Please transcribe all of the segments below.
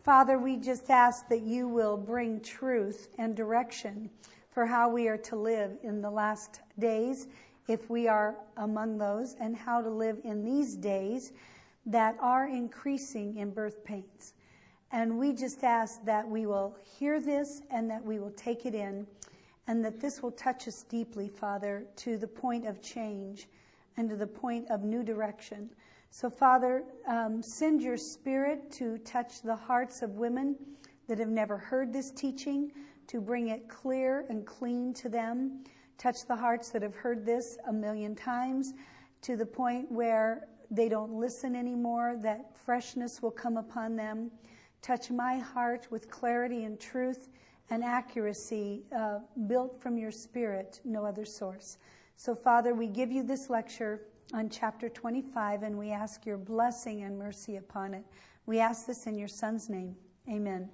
Father, we just ask that you will bring truth and direction for how we are to live in the last days, if we are among those, and how to live in these days that are increasing in birth pains. And we just ask that we will hear this and that we will take it in, and that this will touch us deeply, Father, to the point of change and to the point of new direction. So, Father, send your Spirit to touch the hearts of women that have never heard this teaching, to bring it clear and clean to them. Touch the hearts that have heard this a million times, to the point where they don't listen anymore, that freshness will come upon them. Touch my heart with clarity and truth and accuracy, built from your Spirit, no other source. So, Father, we give you this lecture on chapter 25, and we ask your blessing and mercy upon it. We ask this in your Son's name. Amen.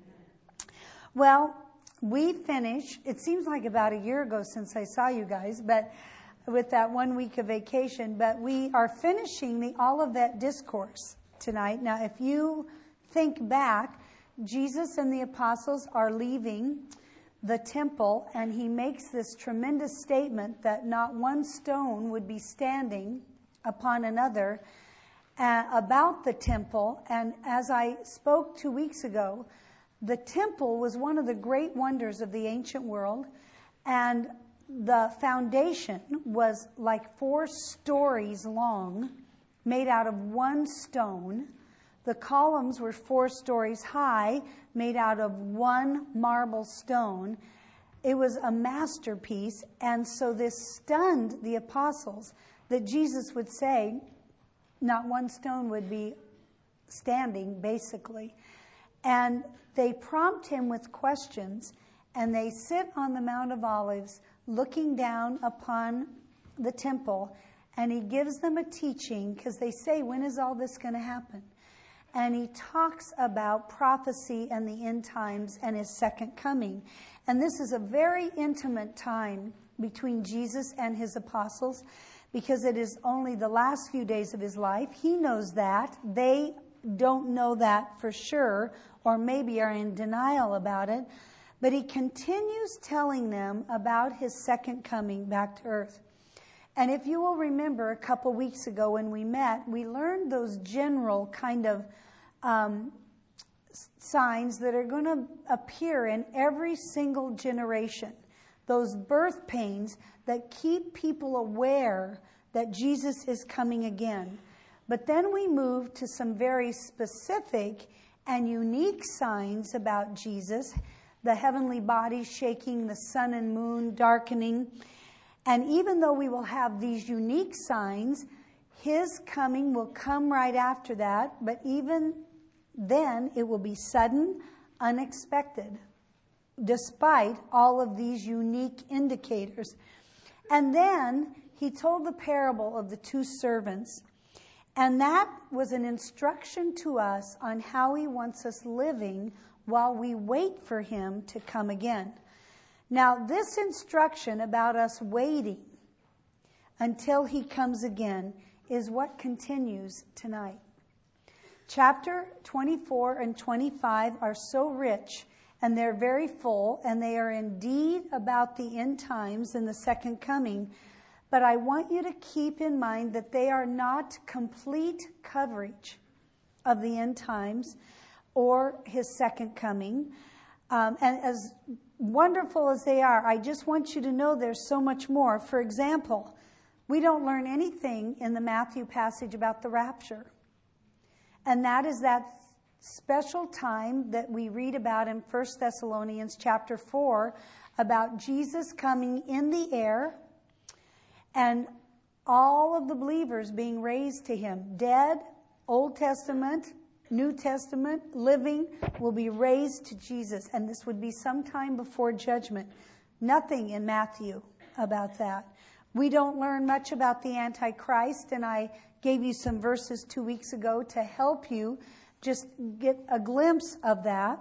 Well, we finished, it seems like about a year ago since I saw you guys, but with that 1 week of vacation, but we are finishing the Olivet Discourse tonight. Now, if you think back, Jesus and the apostles are leaving the temple, and he makes this tremendous statement that not one stone would be standing upon another about the temple. And as I spoke 2 weeks ago, the temple was one of the great wonders of the ancient world, and the foundation was like 4 stories long, made out of one stone. The columns were 4 stories high, made out of one marble stone. It was a masterpiece, and so this stunned the apostles that Jesus would say not one stone would be standing, basically. And they prompt him with questions, and they sit on the Mount of Olives looking down upon the temple, and he gives them a teaching, because they say, when is all this going to happen? And he talks about prophecy and the end times and his second coming. And this is a very intimate time between Jesus and his apostles, because it is only the last few days of his life. He knows that. They don't know that for sure, or maybe are in denial about it. But he continues telling them about his second coming back to earth. And if you will remember, a couple weeks ago when we met, we learned those general kind of signs that are going to appear in every single generation. Those birth pains that keep people aware that Jesus is coming again. But then we move to some very specific and unique signs about Jesus. The heavenly bodies shaking, the sun and moon darkening. And even though we will have these unique signs, his coming will come right after that. But even then, it will be sudden, unexpected, despite all of these unique indicators. And then he told the parable of the 2 servants. And that was an instruction to us on how he wants us living while we wait for him to come again. Now, this instruction about us waiting until he comes again is what continues tonight. Chapter 24 and 25 are so rich, and they're very full, and they are indeed about the end times and the second coming. But I want you to keep in mind that they are not complete coverage of the end times or his second coming. And as wonderful as they are, I just want you to know there's so much more. For example, we don't learn anything in the Matthew passage about the rapture. And that is that special time that we read about in 1 Thessalonians chapter 4 about Jesus coming in the air and all of the believers being raised to him. Dead, Old Testament, New Testament, living, will be raised to Jesus. And this would be sometime before judgment. Nothing in Matthew about that. We don't learn much about the Antichrist, and I gave you some verses 2 weeks ago to help you just get a glimpse of that.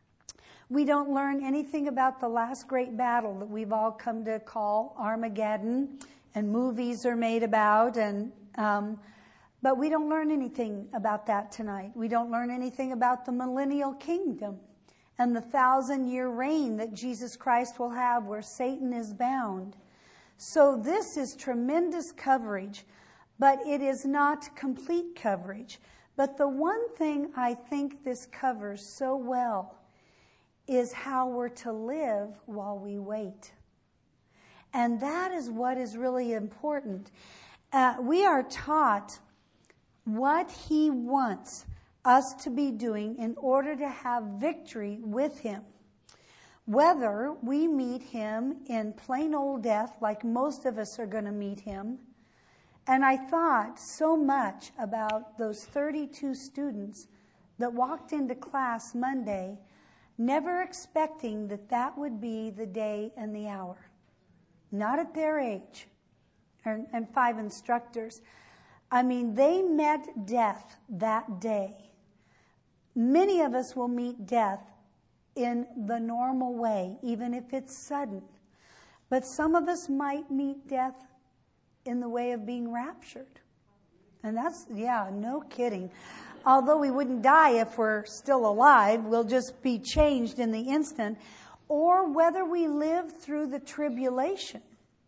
We don't learn anything about the last great battle that we've all come to call Armageddon, and movies are made about, and But we don't learn anything about that tonight. We don't learn anything about the millennial kingdom and the 1,000-year reign that Jesus Christ will have where Satan is bound. So this is tremendous coverage, but it is not complete coverage. But the one thing I think this covers so well is how we're to live while we wait. And that is what is really important. We are taught what he wants us to be doing in order to have victory with him. Whether we meet him in plain old death, like most of us are going to meet him. And I thought so much about those 32 students that walked into class Monday, never expecting that that would be the day and the hour. Not at their age. And 5 instructors. I mean, they met death that day. Many of us will meet death in the normal way, even if it's sudden. But some of us might meet death in the way of being raptured. And that's, no kidding. Although we wouldn't die if we're still alive, we'll just be changed in the instant. Or whether we live through the tribulation.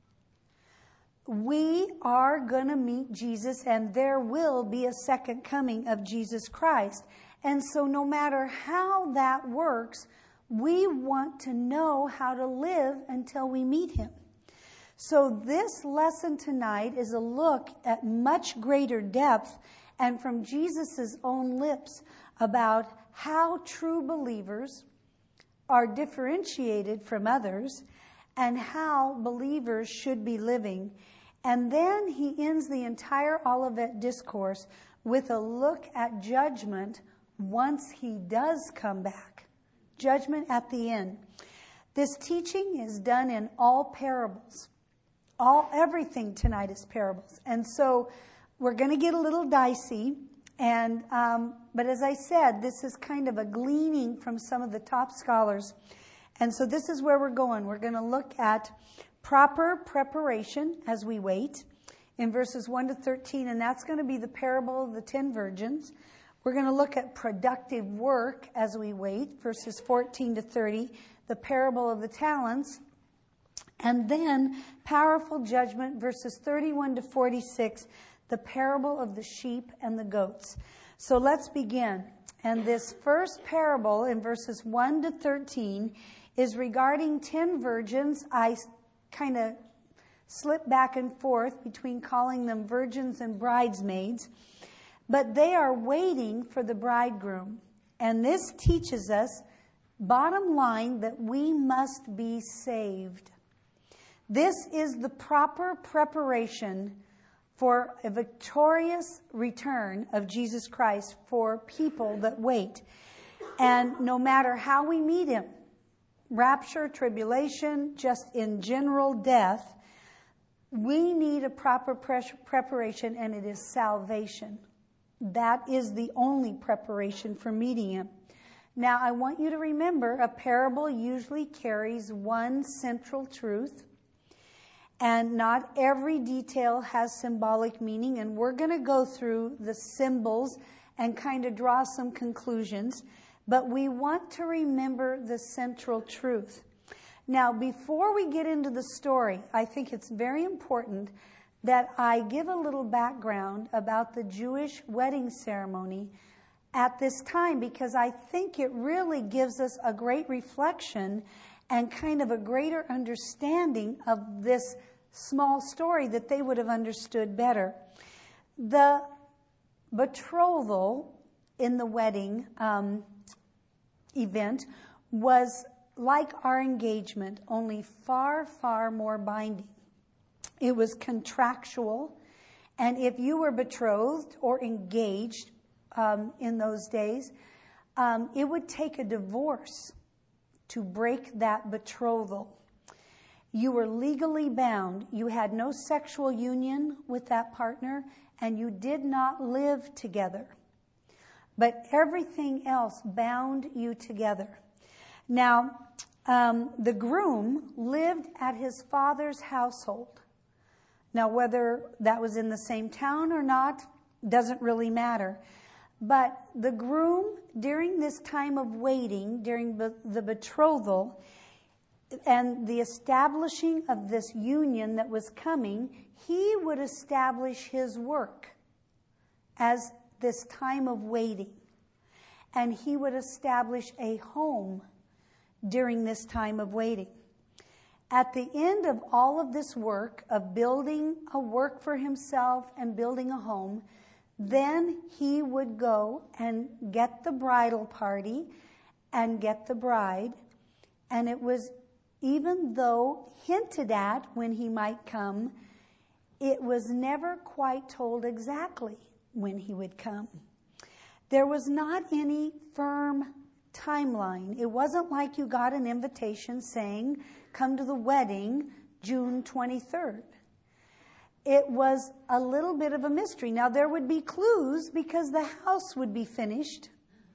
We are going to meet Jesus, and there will be a second coming of Jesus Christ. And so no matter how that works, we want to know how to live until we meet him. So this lesson tonight is a look at much greater depth and from Jesus' own lips about how true believers are differentiated from others and how believers should be living. And then he ends the entire Olivet discourse with a look at judgment once he does come back. Judgment at the end. This teaching is done in all parables. Everything tonight is parables. And so we're going to get a little dicey. And but as I said, this is kind of a gleaning from some of the top scholars. And so this is where we're going. We're going to look at proper preparation as we wait in verses 1 to 13. And that's going to be the parable of the 10 virgins. We're going to look at productive work as we wait, verses 14 to 30, the parable of the talents. And then powerful judgment, verses 31 to 46, the parable of the sheep and the goats. So let's begin. And this first parable in verses 1 to 13 is regarding 10 virgins. I kind of slip back and forth between calling them virgins and bridesmaids. But they are waiting for the bridegroom. And this teaches us, bottom line, that we must be saved. This is the proper preparation for a victorious return of Jesus Christ for people that wait. And no matter how we meet him, rapture, tribulation, just in general death, we need a proper preparation, and it is salvation. That is the only preparation for meeting him. Now, I want you to remember, a parable usually carries one central truth, and not every detail has symbolic meaning, and we're going to go through the symbols and kind of draw some conclusions, but we want to remember the central truth. Now, before we get into the story, I think it's very important that I give a little background about the Jewish wedding ceremony at this time, because I think it really gives us a great reflection and kind of a greater understanding of this small story that they would have understood better. The betrothal in the wedding event was like our engagement, only far, far more binding. It was contractual, and if you were betrothed or engaged in those days, it would take a divorce to break that betrothal. You were legally bound. You had no sexual union with that partner, and you did not live together. But everything else bound you together. Now, the groom lived at his father's household. Now, whether that was in the same town or not, Doesn't really matter. But the groom, during this time of waiting, during the betrothal and the establishing of this union that was coming, he would establish his work as this time of waiting. And he would establish a home during this time of waiting. At the end of all of this work of building a work for himself and building a home, then he would go and get the bridal party and get the bride. And it was, even though hinted at when he might come, it was never quite told exactly when he would come. There was not any firm timeline. It wasn't like you got an invitation saying, come to the wedding June 23rd. It was a little bit of a mystery. Now, there would be clues because the house would be finished,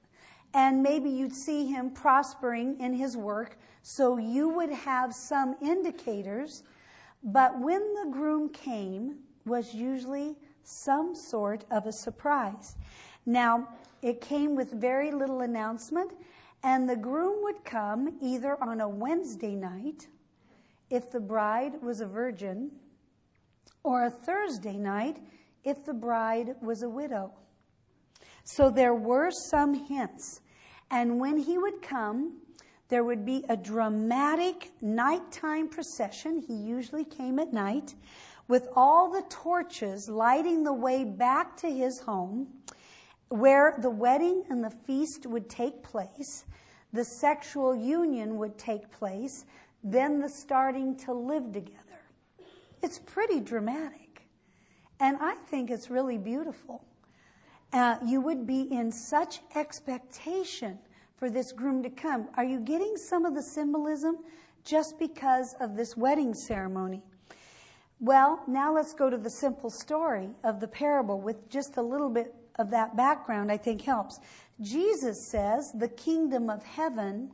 and maybe you'd see him prospering in his work, so you would have some indicators. But when the groom came was usually some sort of a surprise. Now, it came with very little announcement, and the groom would come either on a Wednesday night, if the bride was a virgin, or a Thursday night, if the bride was a widow. So there were some hints. And when he would come, there would be a dramatic nighttime procession. He usually came at night, with all the torches lighting the way back to his home, where the wedding and the feast would take place, the sexual union would take place, then the starting to live together. It's pretty dramatic, and I think it's really beautiful. You would be in such expectation for this groom to come. Are you getting some of the symbolism just because of this wedding ceremony? Well, now let's go to the simple story of the parable with just a little bit of that background, I think helps. Jesus says the kingdom of heaven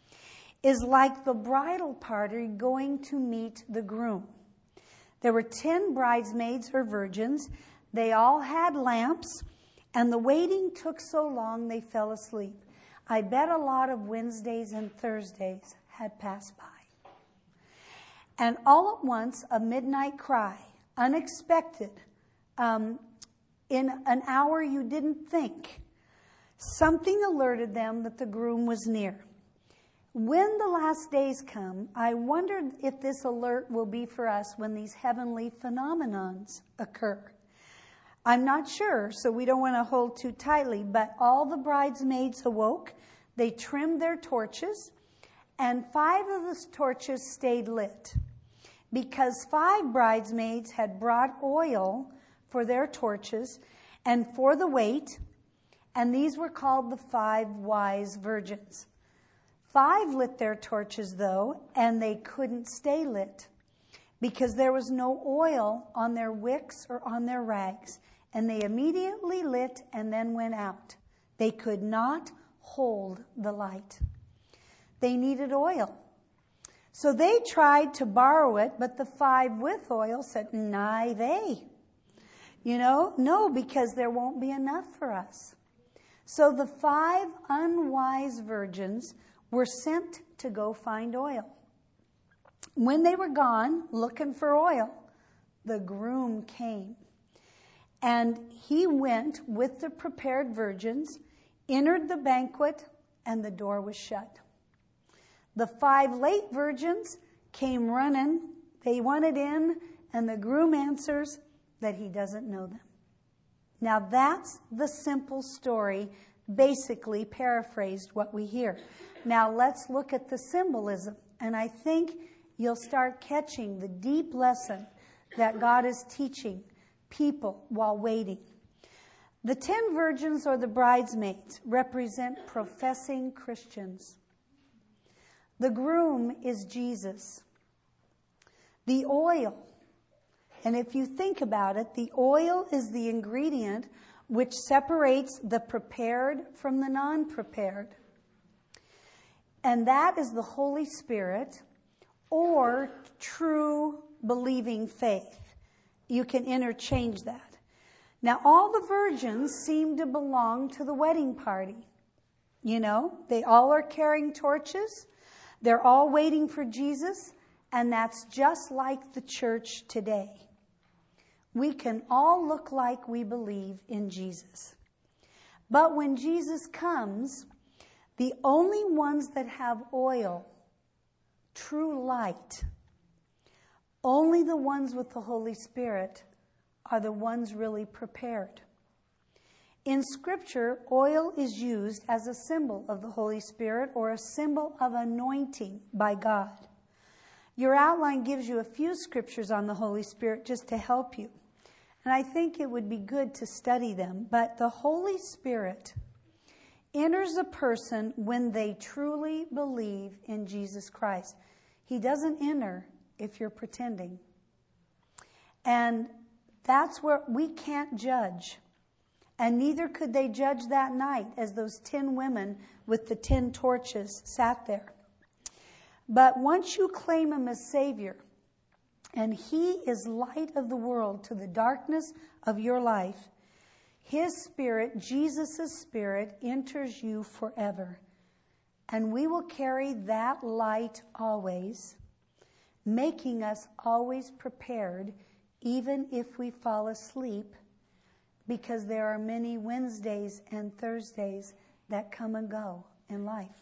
is like the bridal party going to meet the groom. There were 10 bridesmaids or virgins. They all had lamps, and the waiting took so long they fell asleep. I bet a lot of Wednesdays and Thursdays had passed by. And all at once, a midnight cry, unexpected, in an hour you didn't think. Something alerted them that the groom was near. When the last days come, I wondered if this alert will be for us when these heavenly phenomenons occur. I'm not sure, so we don't want to hold too tightly, but all the bridesmaids awoke. They trimmed their torches, and 5 of the torches stayed lit, because 5 bridesmaids had brought oil for their torches and for the weight, and these were called the 5 wise virgins. 5 lit their torches, though, and they couldn't stay lit because there was no oil on their wicks or on their rags, and they immediately lit and then went out. They could not hold the light. They needed oil. So they tried to borrow it, but the 5 with oil said, "Nay, they. No, because there won't be enough for us." So the 5 unwise virgins were sent to go find oil. When they were gone looking for oil, the groom came. And he went with the prepared virgins, entered the banquet, and the door was shut. The 5 late virgins came running. They wanted in, and the groom answers that he doesn't know them. Now that's the simple story, basically paraphrased what we hear. Now let's look at the symbolism, and I think you'll start catching the deep lesson that God is teaching people while waiting. The 10 virgins or the bridesmaids represent professing Christians. The groom is Jesus. The oil, and if you think about it, the oil is the ingredient which separates the prepared from the non-prepared. And that is the Holy Spirit, or true believing faith. You can interchange that. Now, all the virgins seem to belong to the wedding party. You know, they all are carrying torches. They're all waiting for Jesus. And that's just like the church today. We can all look like we believe in Jesus. But when Jesus comes, the only ones that have oil, true light, only the ones with the Holy Spirit are the ones really prepared. In Scripture, oil is used as a symbol of the Holy Spirit or a symbol of anointing by God. Your outline gives you a few scriptures on the Holy Spirit just to help you. And I think it would be good to study them. But the Holy Spirit enters a person when they truly believe in Jesus Christ. He doesn't enter if you're pretending. And that's where we can't judge. And neither could they judge that night as those 10 women with the 10 torches sat there. But once you claim him as Savior, and he is light of the world to the darkness of your life, his Spirit, Jesus' Spirit, enters you forever. And we will carry that light always, making us always prepared, even if we fall asleep, because there are many Wednesdays and Thursdays that come and go in life.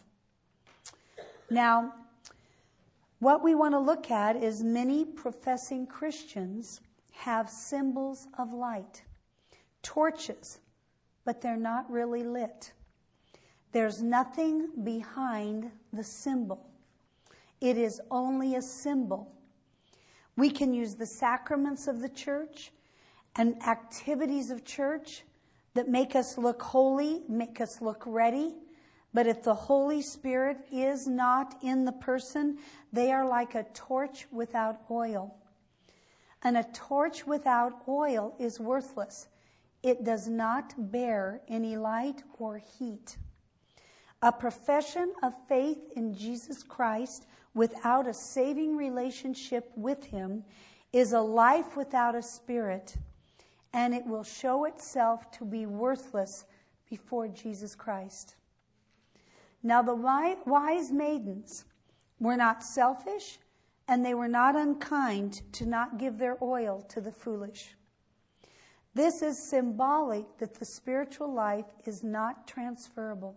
Now, what we want to look at is many professing Christians have symbols of light, torches, but they're not really lit. There's nothing behind the symbol. It is only a symbol. We can use the sacraments of the church and activities of church that make us look holy, make us look ready. But if the Holy Spirit is not in the person, they are like a torch without oil. And a torch without oil is worthless. It does not bear any light or heat. A profession of faith in Jesus Christ without a saving relationship with him is a life without a spirit, and it will show itself to be worthless before Jesus Christ. Now the wise maidens were not selfish, and they were not unkind to not give their oil to the foolish. This is symbolic that the spiritual life is not transferable.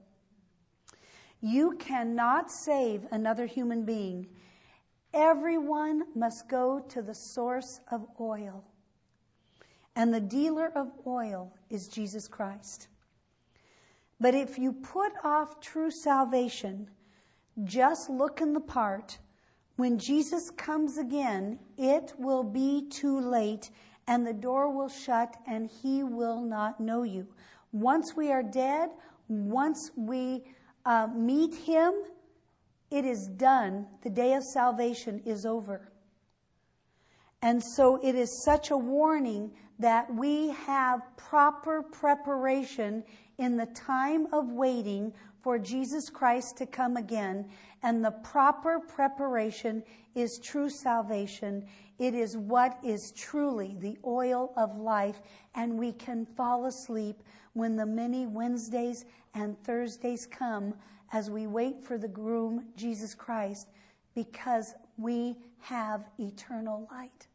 You cannot save another human being. Everyone must go to the source of oil. And the dealer of oil is Jesus Christ. But if you put off true salvation, just looking the part, when Jesus comes again, it will be too late, and the door will shut, and he will not know you. Once we are dead, once we meet him, it is done. The day of salvation is over. And so it is such a warning that we have proper preparation in the time of waiting for Jesus Christ to come again. And the proper preparation is true salvation. It is what is truly the oil of life. And we can fall asleep when the many Wednesdays and Thursdays come as we wait for the groom, Jesus Christ, because we have eternal light.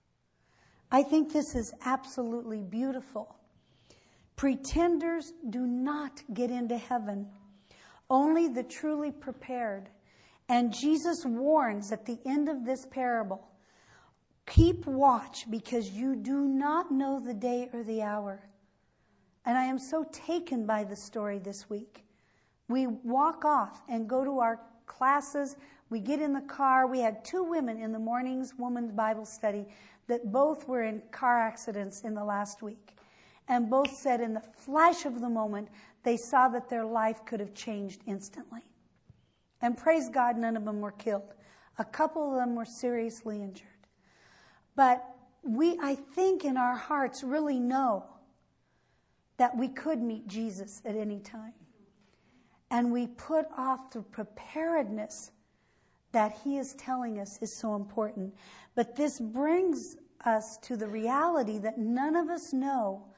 I think this is absolutely beautiful. Pretenders do not get into heaven. Only the truly prepared. And Jesus warns at the end of this parable, keep watch because you do not know the day or the hour. And I am so taken by the story this week. We walk off and go to our classes. We get in the car. We had 2 women in the morning's women's Bible study that both were in car accidents in the last week. And both said in the flash of the moment, they saw that their life could have changed instantly. And praise God, none of them were killed. A couple of them were seriously injured. But we, I think in our hearts, really know that we could meet Jesus at any time. And we put off the preparedness that he is telling us is so important. But this brings us to the reality that none of us know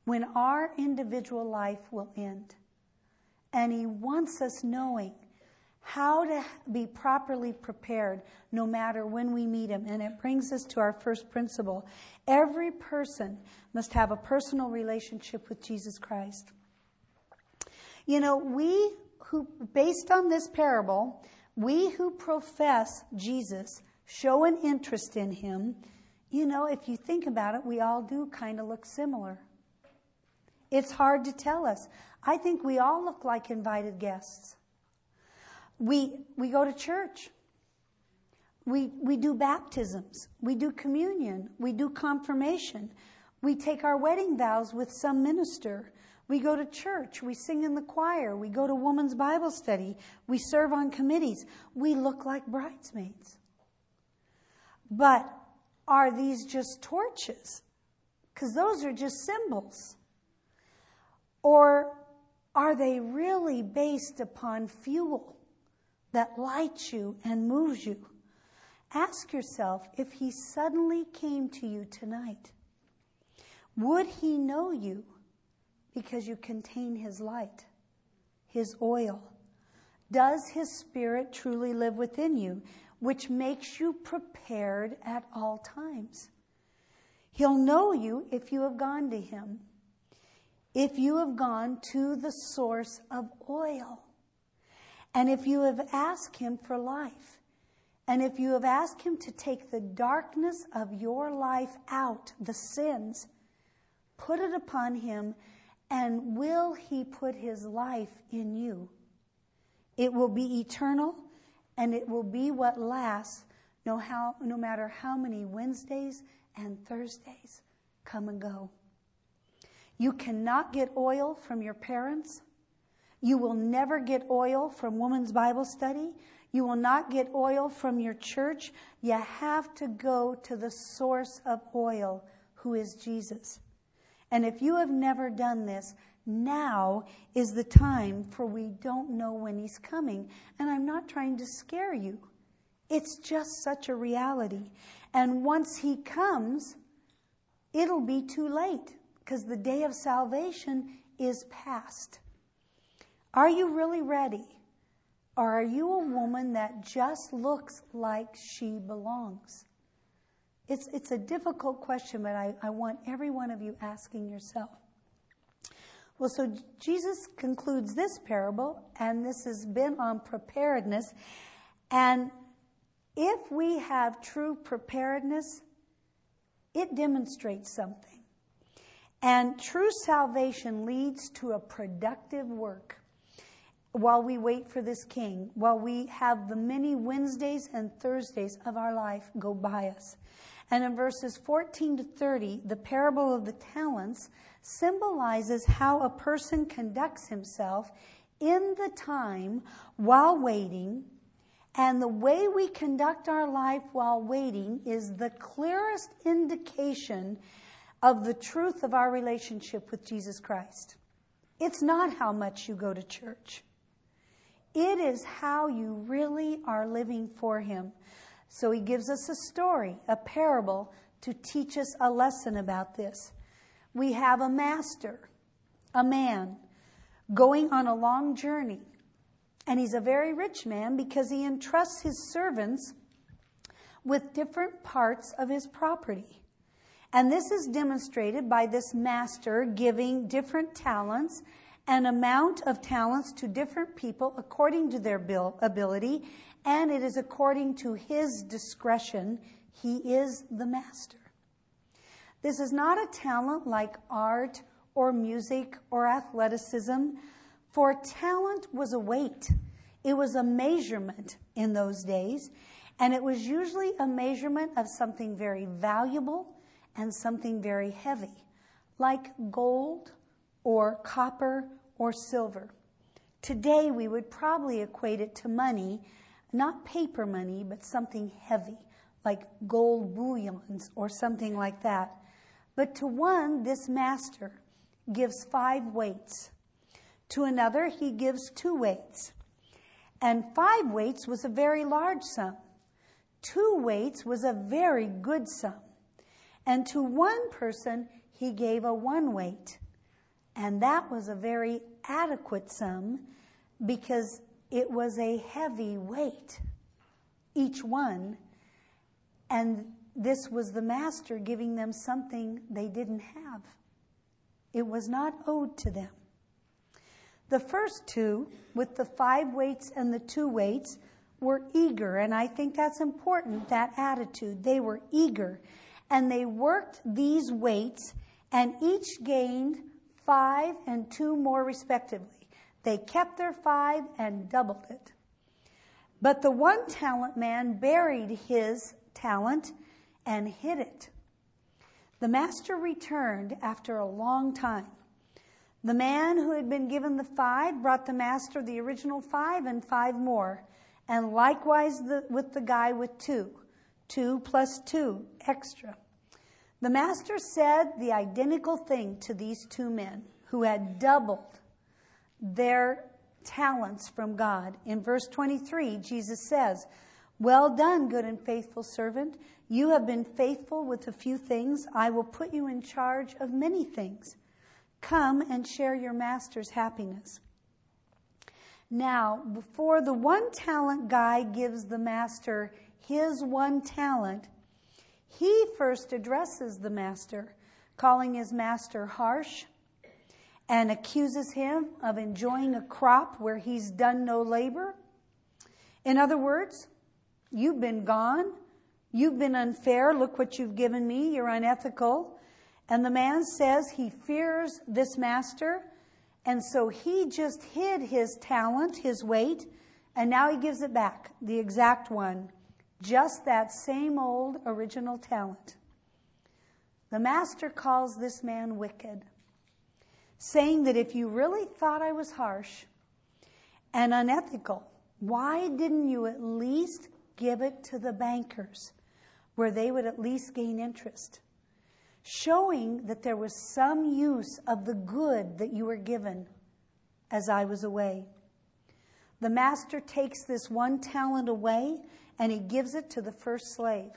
when our individual life will end. And he wants us knowing how to be properly prepared no matter when we meet him. And it brings us to our first principle. Every person must have a personal relationship with Jesus Christ. You know, based on this parable, we who profess Jesus, show an interest in him. You know, if you think about it, we all do kind of look similar. It's hard to tell us. I think we all look like invited guests. We go to church. We do baptisms. We do communion. We do confirmation. We take our wedding vows with some minister. We go to church. We sing in the choir. We go to women's Bible study. We serve on committees. We look like bridesmaids. But are these just torches? Because those are just symbols. Or are they really based upon fuel that lights you and moves you? Ask yourself, if he suddenly came to you tonight, would he know you because you contain his light, his oil? Does his spirit truly live within you, which makes you prepared at all times? He'll know you if you have gone to him. If you have gone to the source of oil, and if you have asked him for life, and if you have asked him to take the darkness of your life out, the sins, put it upon him, and will he put his life in you? It will be eternal, and it will be what lasts no matter how many Wednesdays and Thursdays come and go. You cannot get oil from your parents. You will never get oil from women's Bible study. You will not get oil from your church. You have to go to the source of oil, who is Jesus. And if you have never done this, now is the time, for we don't know when he's coming. And I'm not trying to scare you. It's just such a reality. And once he comes, it'll be too late, because the day of salvation is past. Are you really ready? Or are you a woman that just looks like she belongs? It's a difficult question, but I want every one of you asking yourself. Well, so Jesus concludes this parable, and this has been on preparedness. And if we have true preparedness, it demonstrates something. And true salvation leads to a productive work while we wait for this king, while we have the many Wednesdays and Thursdays of our life go by us. And in verses 14 to 30, the parable of the talents symbolizes how a person conducts himself in the time while waiting. And the way we conduct our life while waiting is the clearest indication of the truth of our relationship with Jesus Christ. It's not how much you go to church. It is how you really are living for him. So he gives us a story, a parable, to teach us a lesson about this. We have a master, a man, going on a long journey. And he's a very rich man because he entrusts his servants with different parts of his property. And this is demonstrated by this master giving different talents, an amount of talents to different people according to their ability, and it is according to his discretion. He is the master. This is not a talent like art or music or athleticism, for talent was a weight. It was a measurement in those days, and it was usually a measurement of something very valuable and something very heavy, like gold or copper or silver. Today we would probably equate it to money, not paper money, but something heavy, like gold bullions or something like that. But to one, this master gives 5 weights. To another, he gives 2 weights. And 5 weights was a very large sum. 2 weights was a very good sum. And to one person, he gave a 1 weight. And that was a very adequate sum because it was a heavy weight, each one. And this was the master giving them something they didn't have. It was not owed to them. The first two, with the 5 weights and the 2 weights, were eager. And I think that's important, that attitude. They were eager. And they worked these weights and each gained 5 and 2 more respectively. They kept their 5 and doubled it. But the 1 talent man buried his talent and hid it. The master returned after a long time. The man who had been given the 5 brought the master the original 5 and 5 more, and likewise with the guy with 2. 2 plus 2 extra. The master said the identical thing to these 2 men who had doubled their talents from God. In verse 23, Jesus says, "Well done, good and faithful servant. You have been faithful with a few things. I will put you in charge of many things. Come and share your master's happiness." Now, before the 1 talent guy gives the master his 1 talent, he first addresses the master, calling his master harsh, and accuses him of enjoying a crop where he's done no labor. In other words, you've been gone. You've been unfair. Look what you've given me. You're unethical. And the man says he fears this master. And so he just hid his talent, his weight, and now he gives it back, the exact one. Just that same old original talent. The master calls this man wicked, saying that if you really thought I was harsh and unethical, why didn't you at least give it to the bankers where they would at least gain interest? Showing that there was some use of the good that you were given as I was away. The master takes this 1 talent away and he gives it to the first slave.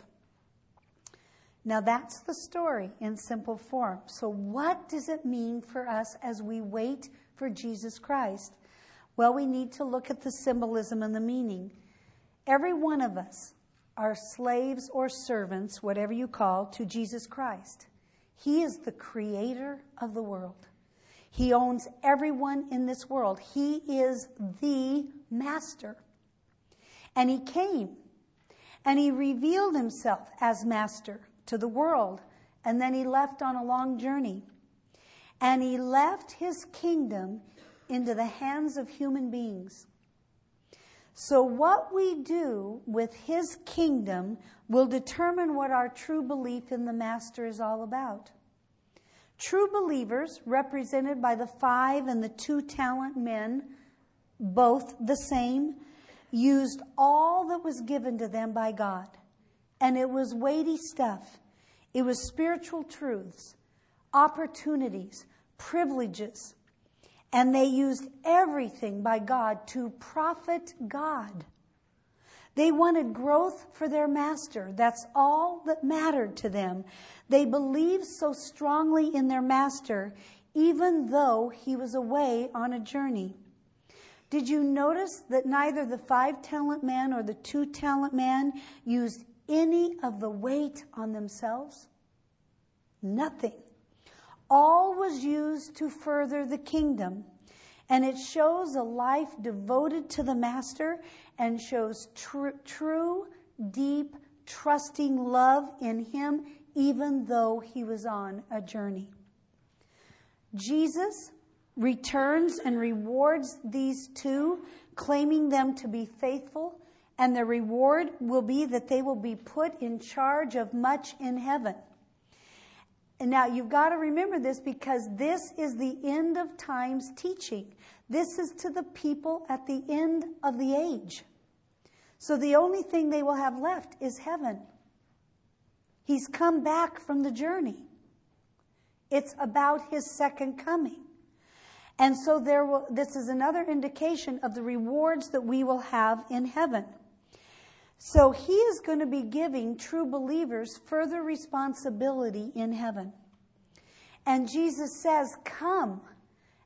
Now that's the story in simple form. So what does it mean for us as we wait for Jesus Christ? Well, we need to look at the symbolism and the meaning. Every one of us are slaves or servants, whatever you call, to Jesus Christ. He is the creator of the world. He owns everyone in this world. He is the master. And he came and he revealed himself as master to the world. And then he left on a long journey. And he left his kingdom into the hands of human beings. So what we do with his kingdom will determine what our true belief in the master is all about. True believers, represented by the 5 and the 2 talent men, both the same, used all that was given to them by God. And it was weighty stuff. It was spiritual truths, opportunities, privileges. And they used everything by God to profit God. They wanted growth for their master. That's all that mattered to them. They believed so strongly in their master, even though he was away on a journey. Did you notice that neither the 5 talent man or the 2 talent man used any of the weight on themselves? Nothing. All was used to further the kingdom. And it shows a life devoted to the master and shows true, deep, trusting love in him, even though he was on a journey. Jesus returns and rewards these 2, claiming them to be faithful. And the reward will be that they will be put in charge of much in heaven. And now you've got to remember this because this is the end of times teaching. This is to the people at the end of the age. So the only thing they will have left is heaven. He's come back from the journey. It's about his second coming. And so this is another indication of the rewards that we will have in heaven. So he is going to be giving true believers further responsibility in heaven. And Jesus says, come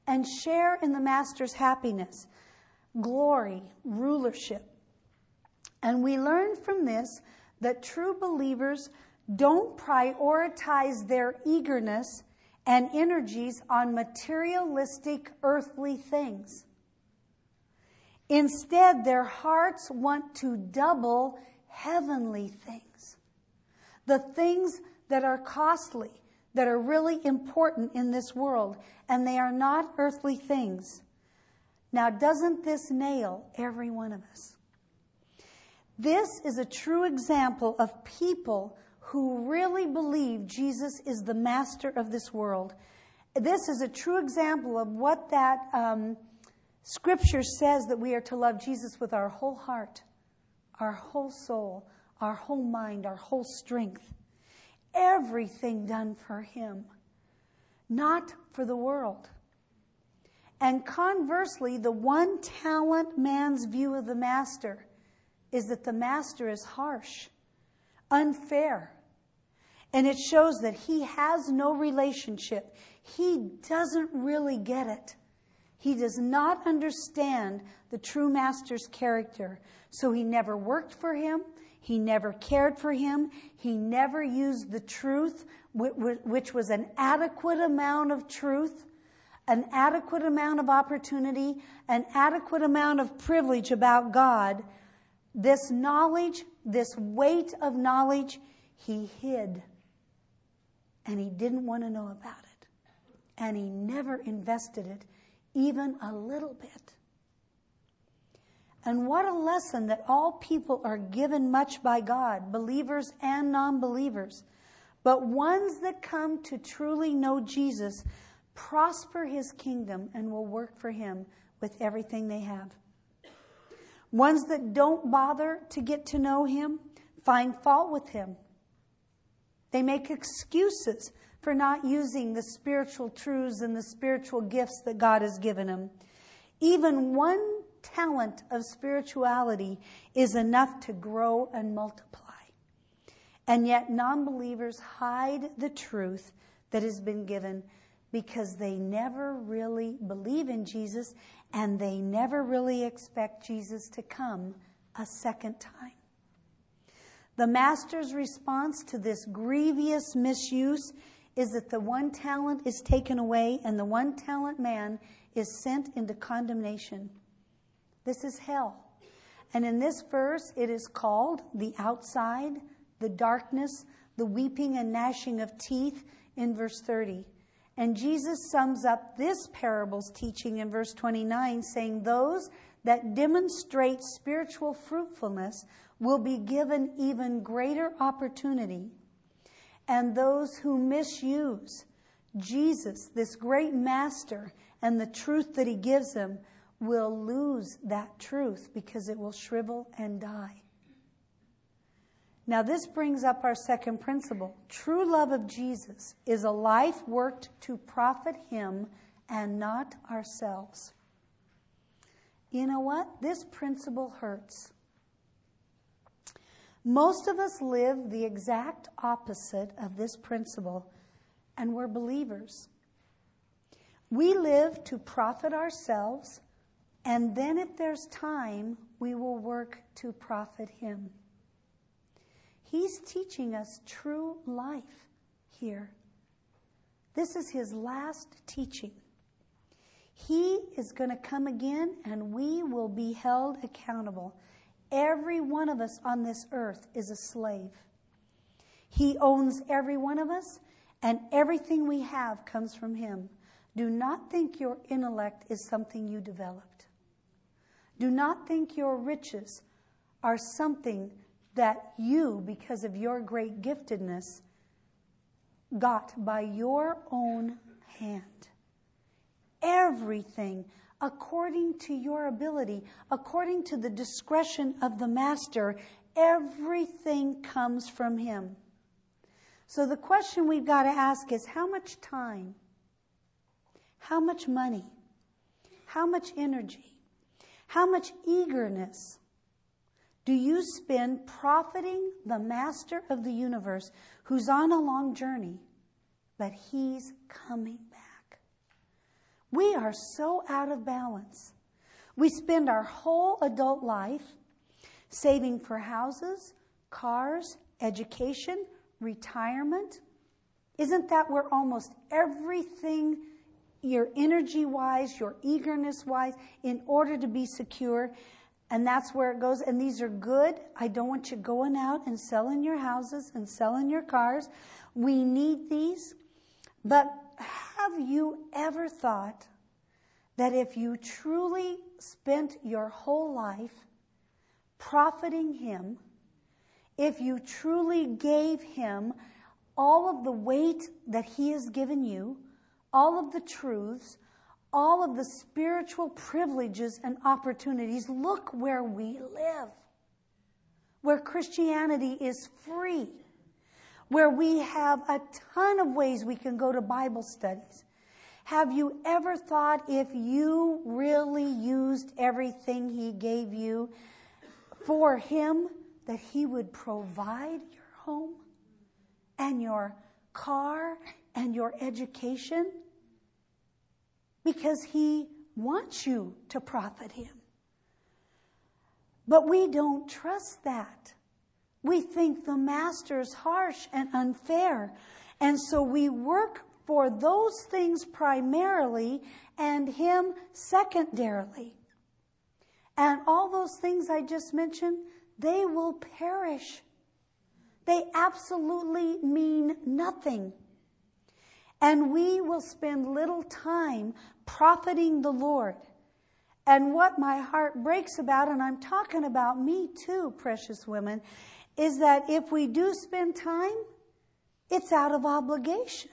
and share in the Master's happiness, glory, rulership. And we learn from this that true believers don't prioritize their eagerness and energies on materialistic earthly things. Instead, their hearts want to double heavenly things. The things that are costly, that are really important in this world, and they are not earthly things. Now, doesn't this nail every one of us? This is a true example of people who really believe Jesus is the master of this world. This is a true example of what that Scripture says, that we are to love Jesus with our whole heart, our whole soul, our whole mind, our whole strength. Everything done for Him, not for the world. And conversely, the one-talent man's view of the master is that the master is harsh, unfair. And it shows that he has no relationship. He doesn't really get it. He does not understand the true master's character. So he never worked for him. He never cared for him. He never used the truth, which was an adequate amount of truth, an adequate amount of opportunity, an adequate amount of privilege about God. This knowledge, this weight of knowledge, he hid. And he didn't want to know about it. And he never invested it, even a little bit. And what a lesson that all people are given much by God, believers and non-believers. But ones that come to truly know Jesus prosper His kingdom and will work for Him with everything they have. Ones that don't bother to get to know Him find fault with Him. They make excuses for not using the spiritual truths and the spiritual gifts that God has given them. Even one talent of spirituality is enough to grow and multiply. And yet non-believers hide the truth that has been given because they never really believe in Jesus and they never really expect Jesus to come a second time. The master's response to this grievous misuse is that the one talent is taken away and the one talent man is sent into condemnation. This is hell. And in this verse, it is called the outside, the darkness, the weeping and gnashing of teeth in verse 30. And Jesus sums up this parable's teaching in verse 29, saying, those that demonstrate spiritual fruitfulness will be given even greater opportunity. And those who misuse Jesus, this great master, and the truth that He gives them, will lose that truth because it will shrivel and die. Now this brings up our second principle. True love of Jesus is a life worked to profit Him and not ourselves. You know what? This principle hurts. Most of us live the exact opposite of this principle, and we're believers. We live to profit ourselves, and then if there's time, we will work to profit Him. He's teaching us true life here. This is His last teaching. He is going to come again, and we will be held accountable. Every one of us on this earth is a slave. He owns every one of us, and everything we have comes from Him. Do not think your intellect is something you developed. Do not think your riches are something that you, because of your great giftedness, got by your own hand. Everything according to your ability, according to the discretion of the master, everything comes from Him. So the question we've got to ask is, how much time, how much money, how much energy, how much eagerness do you spend profiting the master of the universe who's on a long journey, but He's coming back? We are so out of balance. We spend our whole adult life saving for houses, cars, education, retirement. Isn't that where almost everything, your energy-wise, your eagerness-wise, in order to be secure, and that's where it goes. And these are good. I don't want you going out and selling your houses and selling your cars. We need these. But have you ever thought that if you truly spent your whole life profiting Him, if you truly gave Him all of the weight that He has given you, all of the truths, all of the spiritual privileges and opportunities, look where we live, where Christianity is free, where we have a ton of ways we can go to Bible studies. Have you ever thought if you really used everything He gave you for Him, that He would provide your home and your car and your education? Because He wants you to profit Him. But we don't trust that. We think the master's harsh and unfair. And so we work for those things primarily and Him secondarily. And all those things I just mentioned, they will perish. They absolutely mean nothing. And we will spend little time profiting the Lord. And what my heart breaks about, and I'm talking about me too, precious women, is that if we do spend time, it's out of obligation.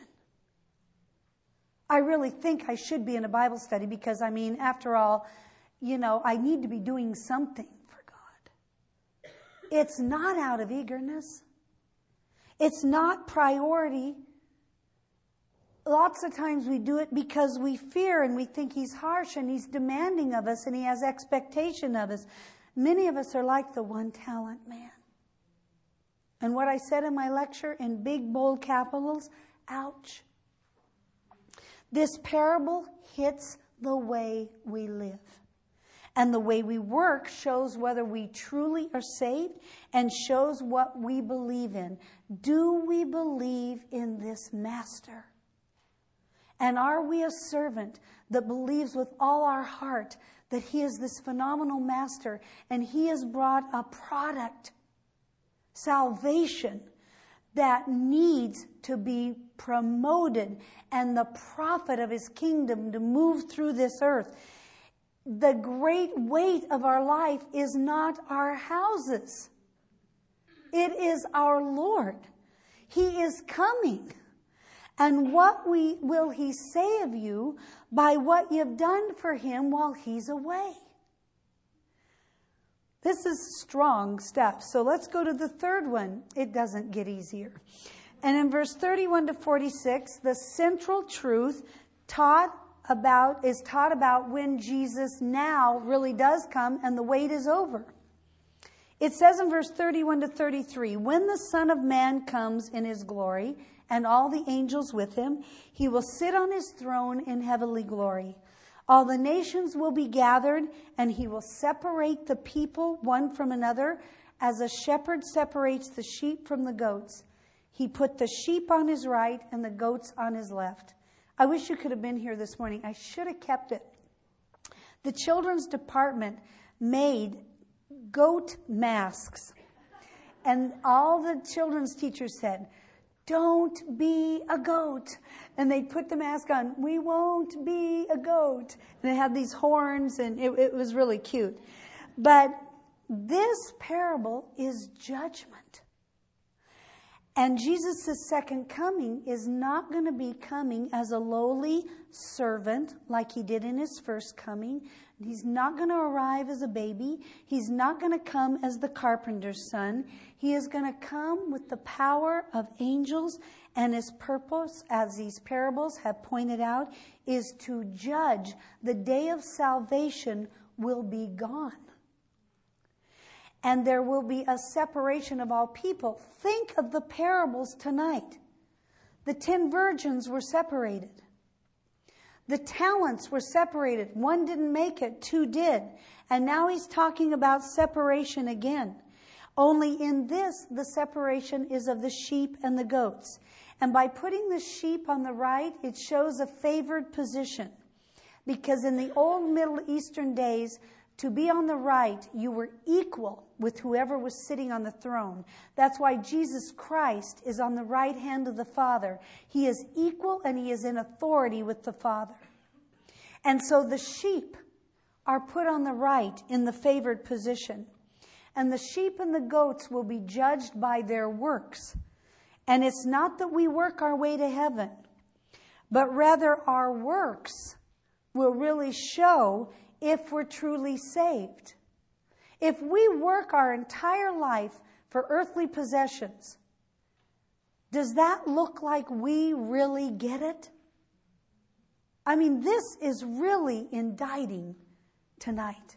I really think I should be in a Bible study because, after all, I need to be doing something for God. It's not out of eagerness. It's not priority. Lots of times we do it because we fear and we think He's harsh and He's demanding of us and He has expectation of us. Many of us are like the one-talent man. And what I said in my lecture in big, bold capitals, ouch. This parable hits the way we live. And the way we work shows whether we truly are saved and shows what we believe in. Do we believe in this master? And are we a servant that believes with all our heart that He is this phenomenal master and He has brought a product, salvation, that needs to be promoted and the profit of His kingdom to move through this earth? The great weight of our life is not our houses. It is our Lord. He is coming. And what will He say of you by what you've done for Him while He's away? This is strong stuff. So let's go to the third one. It doesn't get easier. And in verse 31 to 46, the central truth is taught about when Jesus now really does come and the wait is over. It says in verse 31 to 33, when the Son of Man comes in His glory and all the angels with Him, He will sit on His throne in heavenly glory. All the nations will be gathered, and He will separate the people one from another, as a shepherd separates the sheep from the goats. He put the sheep on His right and the goats on His left. I wish you could have been here this morning. I should have kept it. The children's department made goat masks. And all the children's teachers said, "Don't be a goat." And they put the mask on. "We won't be a goat." And they had these horns, and it was really cute. But this parable is judgment. And Jesus' second coming is not going to be coming as a lowly servant like He did in His first coming. He's not going to arrive as a baby. He's not going to come as the carpenter's son. He is going to come with the power of angels, and His purpose, as these parables have pointed out, is to judge. The day of salvation will be gone. And there will be a separation of all people. Think of the parables tonight. The 10 virgins were separated. The talents were separated. One didn't make it, two did. And now he's talking about separation again. Only in this, the separation is of the sheep and the goats. And by putting the sheep on the right, it shows a favored position. Because in the old Middle Eastern days, to be on the right, you were equal with whoever was sitting on the throne. That's why Jesus Christ is on the right hand of the Father. He is equal and he is in authority with the Father. And so the sheep are put on the right in the favored position. And the sheep and the goats will be judged by their works. And it's not that we work our way to heaven, but rather our works will really show if we're truly saved. If we work our entire life for earthly possessions, does that look like we really get it? I mean, this is really indicting tonight.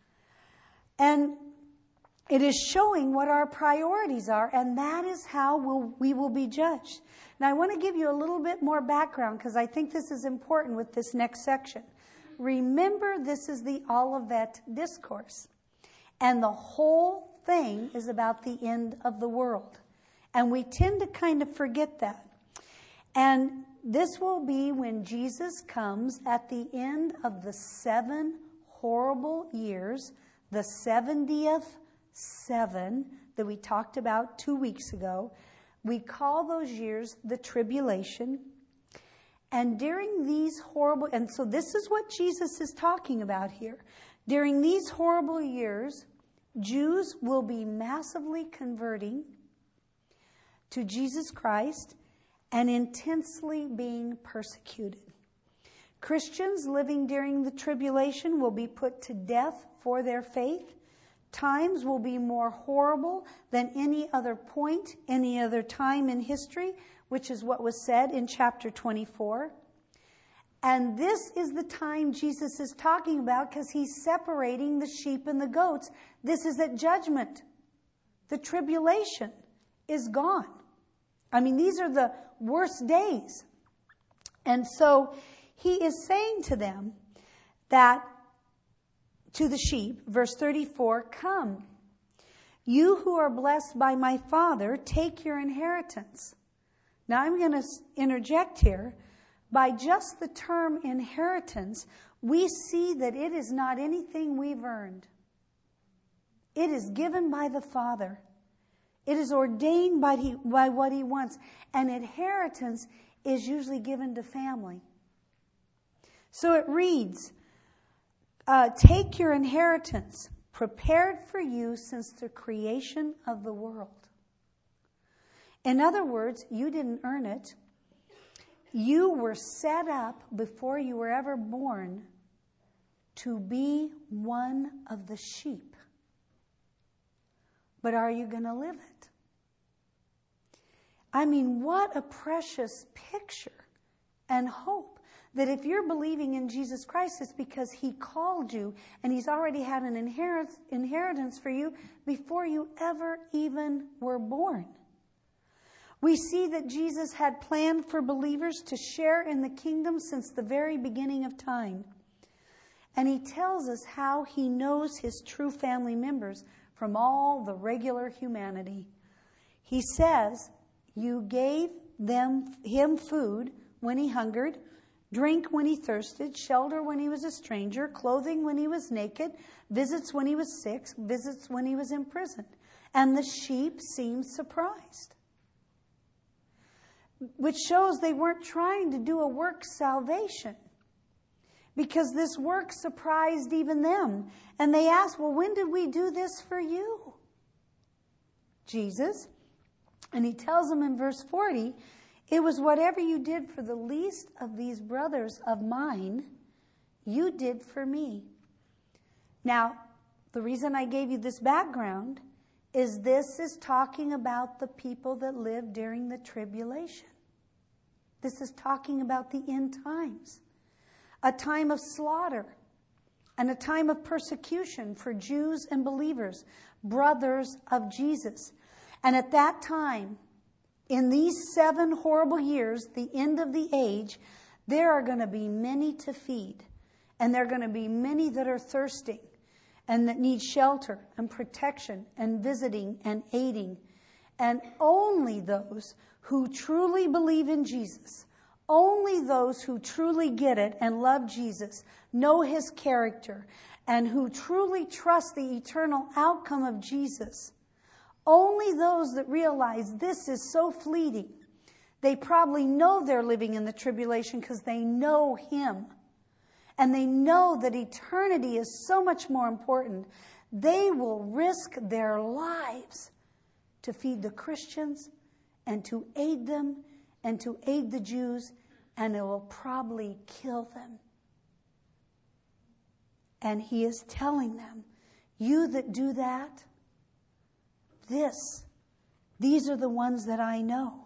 And it is showing what our priorities are, and that is how we will be judged. Now, I want to give you a little bit more background because I think this is important with this next section. Remember, this is the Olivet Discourse, and the whole thing is about the end of the world. And we tend to kind of forget that. And this will be when Jesus comes at the end of the 7 horrible years, the 70th 7 that we talked about 2 weeks ago. We call those years the tribulation. And during these horrible, and so this is what Jesus is talking about here. During these horrible years, Jews will be massively converting to Jesus Christ and intensely being persecuted. Christians living during the tribulation will be put to death for their faith. Times will be more horrible than any other point, any other time in history, which is what was said in chapter 24. And this is the time Jesus is talking about because he's separating the sheep and the goats. This is at judgment. The tribulation is gone. I mean, these are the worst days. And so he is saying to them that, to the sheep, verse 34, "Come, you who are blessed by my Father, take your inheritance." Now I'm going to interject here. By just the term inheritance, we see that it is not anything we've earned. It is given by the Father. It is ordained by what he wants. And inheritance is usually given to family. So it reads, "Take your inheritance, prepared for you since the creation of the world." In other words, you didn't earn it. You were set up before you were ever born to be one of the sheep. But are you going to live it? I mean, what a precious picture and hope. That if you're believing in Jesus Christ, it's because he called you and he's already had an inheritance for you before you ever even were born. We see that Jesus had planned for believers to share in the kingdom since the very beginning of time. And he tells us how he knows his true family members from all the regular humanity. He says, "You gave him food when he hungered, drink when he thirsted, shelter when he was a stranger, clothing when he was naked, visits when he was sick, visits when he was imprisoned." And the sheep seemed surprised. Which shows they weren't trying to do a work salvation. Because this work surprised even them. And they asked, "Well, when did we do this for you, Jesus?" And he tells them in verse 40, "It was whatever you did for the least of these brothers of mine, you did for me." Now, the reason I gave you this background is this is talking about the people that lived during the tribulation. This is talking about the end times. A time of slaughter and a time of persecution for Jews and believers, brothers of Jesus. And at that time, in these 7 horrible years, the end of the age, There are going to be many to feed, and there are going to be many that are thirsting and that need shelter and protection and visiting and aiding. And only those who truly believe in Jesus, only those who truly get it and love Jesus, know his character, and who truly trust the eternal outcome of Jesus, only those that realize this is so fleeting. They probably know they're living in the tribulation because they know him. And they know that eternity is so much more important. They will risk their lives to feed the Christians and to aid them and to aid the Jews, and it will probably kill them. And he is telling them, you that do that, these are the ones that I know.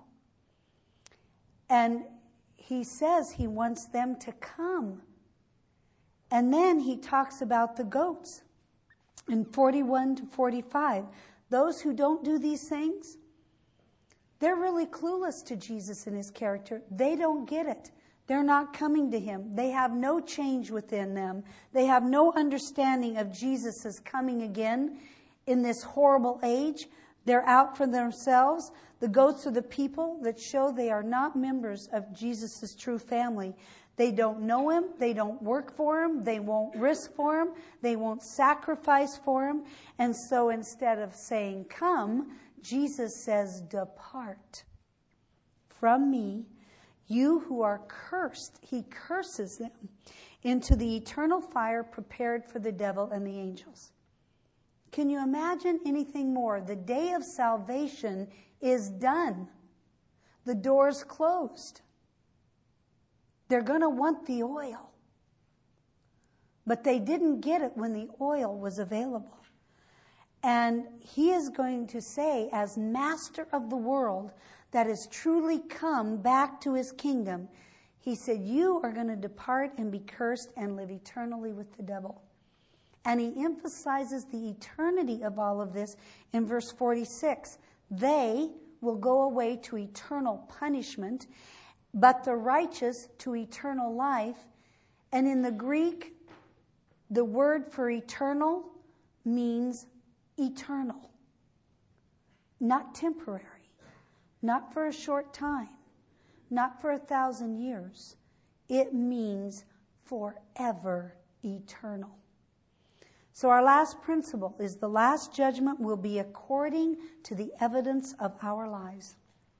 And he says he wants them to come. And then he talks about the goats in 41 to 45. Those who don't do these things, they're really clueless to Jesus and his character. They don't get it. They're not coming to him. They have no change within them. They have no understanding of Jesus' coming again in this horrible age. They're out for themselves. The goats are the people that show they are not members of Jesus' true family. They don't know him. They don't work for him. They won't risk for him. They won't sacrifice for him. And so instead of saying, come, Jesus says, depart from me, you who are cursed. He curses them into the eternal fire prepared for the devil and the angels. Can you imagine anything more? The day of salvation is done. The door's closed. They're going to want the oil. But they didn't get it when the oil was available. And he is going to say, as master of the world that has truly come back to his kingdom, he said, you are going to depart and be cursed and live eternally with the devil. And he emphasizes the eternity of all of this in verse 46. They will go away to eternal punishment, but the righteous to eternal life. And in the Greek, the word for eternal means eternal. Not temporary. Not for a short time. Not for 1,000 years. It means forever eternal. So our last principle is the last judgment will be according to the evidence of our lives.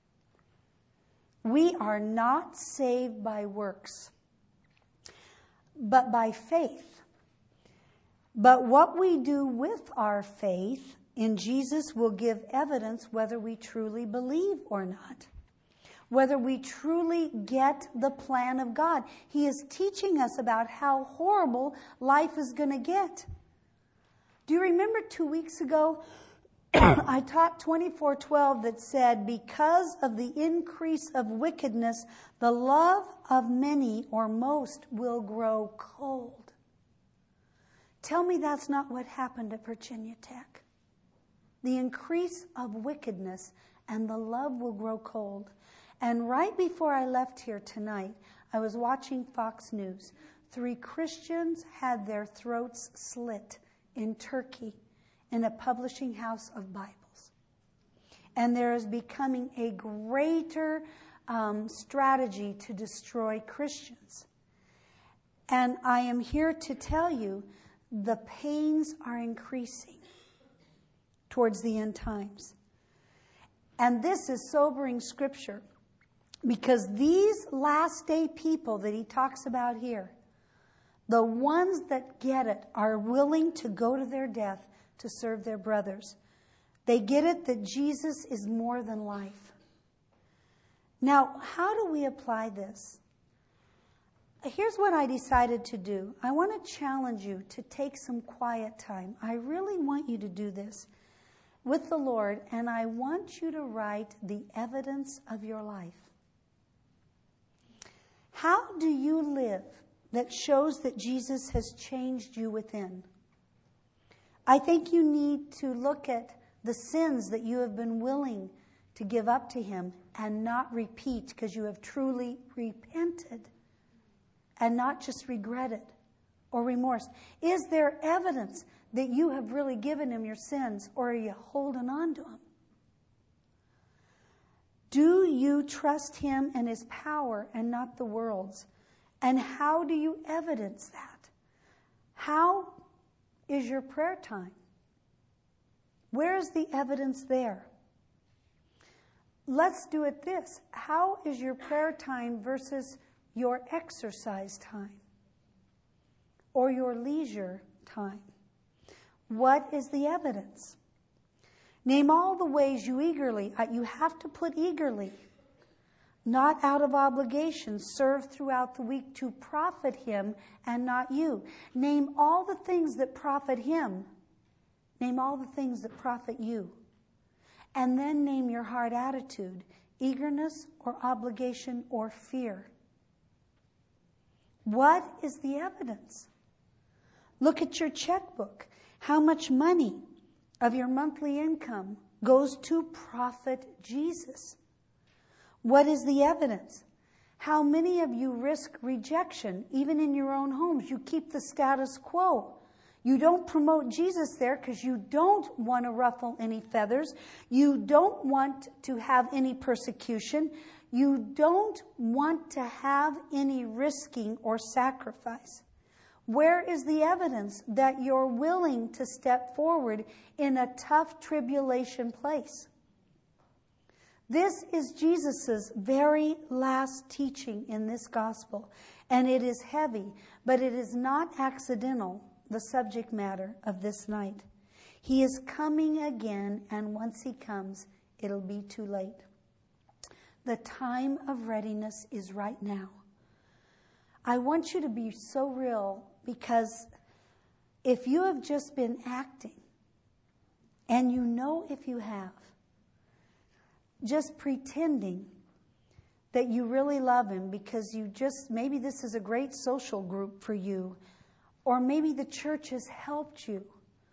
We are not saved by works, but by faith. But what we do with our faith in Jesus will give evidence whether we truly believe or not. Whether we truly get the plan of God. He is teaching us about how horrible life is going to get. Do you remember 2 weeks ago, I taught 24:12 that said, because of the increase of wickedness, the love of many or most will grow cold. Tell me that's not what happened at Virginia Tech. The increase of wickedness and the love will grow cold. And right before I left here tonight, I was watching Fox News. 3 Christians had their throats slit in Turkey in a publishing house of Bibles. And there is becoming a greater strategy to destroy Christians. And I am here to tell you the pains are increasing towards the end times. And this is sobering scripture because these last day people that he talks about here, the ones that get it are willing to go to their death to serve their brothers. They get it that Jesus is more than life. Now, how do we apply this? Here's what I decided to do. I want to challenge you to take some quiet time. I really want you to do this with the Lord, and I want you to write the evidence of your life. How do you live that shows that Jesus has changed you within? I think you need to look at the sins that you have been willing to give up to him and not repeat because you have truly repented. and not just regret it or remorse? Is there evidence that you have really given him your sins, or are you holding on to them? Do you trust him and his power and not the world's? And how do you evidence that? How is your prayer time? Where is the evidence there? Let's do it this. How is your prayer time versus your exercise time or your leisure time? What is the evidence? Name all the ways you have to put eagerly, not out of obligation, serve throughout the week to profit him and not you. Name all the things that profit him. Name all the things that profit you. And then name your heart attitude, eagerness or obligation or fear. What is the evidence? Look at your checkbook. How much money of your monthly income goes to profit Jesus? What is the evidence? How many of you risk rejection, even in your own homes? You keep the status quo. You don't promote Jesus there because you don't want to ruffle any feathers. You don't want to have any persecution. You don't want to have any risking or sacrifice. Where is the evidence that you're willing to step forward in a tough tribulation place? This is Jesus' very last teaching in this gospel, and it is heavy, but it is not accidental, the subject matter of this night. He is coming again, and once he comes, it'll be too late. The time of readiness is right now. I want you to be so real, because if you have just been acting, and you know if you have, just pretending that you really love him because maybe this is a great social group for you, or maybe the church has helped you,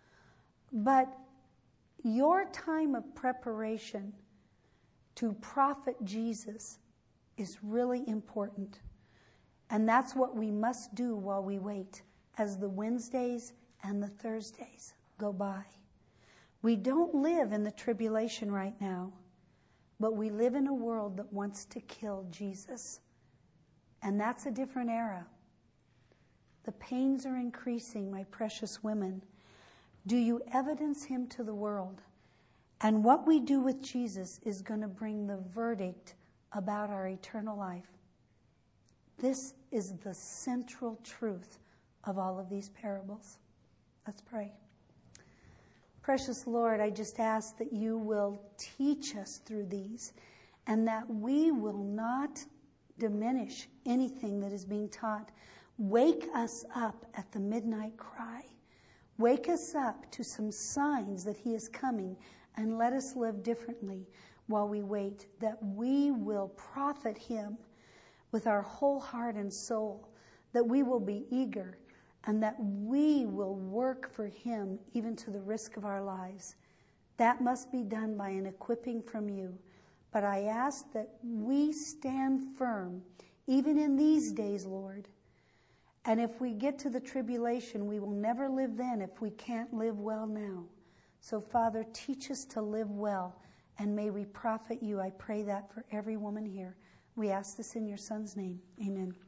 but your time of preparation to profit Jesus is really important. And that's what we must do while we wait, as the Wednesdays and the Thursdays go by. We don't live in the tribulation right now, but we live in a world that wants to kill Jesus. And that's a different era. The pains are increasing, my precious women. Do you evidence him to the world? And what we do with Jesus is going to bring the verdict about our eternal life. This is the central truth of all of these parables. Let's pray. Precious Lord, I just ask that you will teach us through these, and that we will not diminish anything that is being taught. Wake us up at the midnight cry. Wake us up to some signs that he is coming, and let us live differently while we wait, that we will profit him with our whole heart and soul, that we will be eager, and that we will work for him even to the risk of our lives. That must be done by an equipping from you. But I ask that we stand firm, even in these days, Lord. And if we get to the tribulation, we will never live then if we can't live well now. So, Father, teach us to live well, and may we profit you. I pray that for every woman here. We ask this in your Son's name. Amen.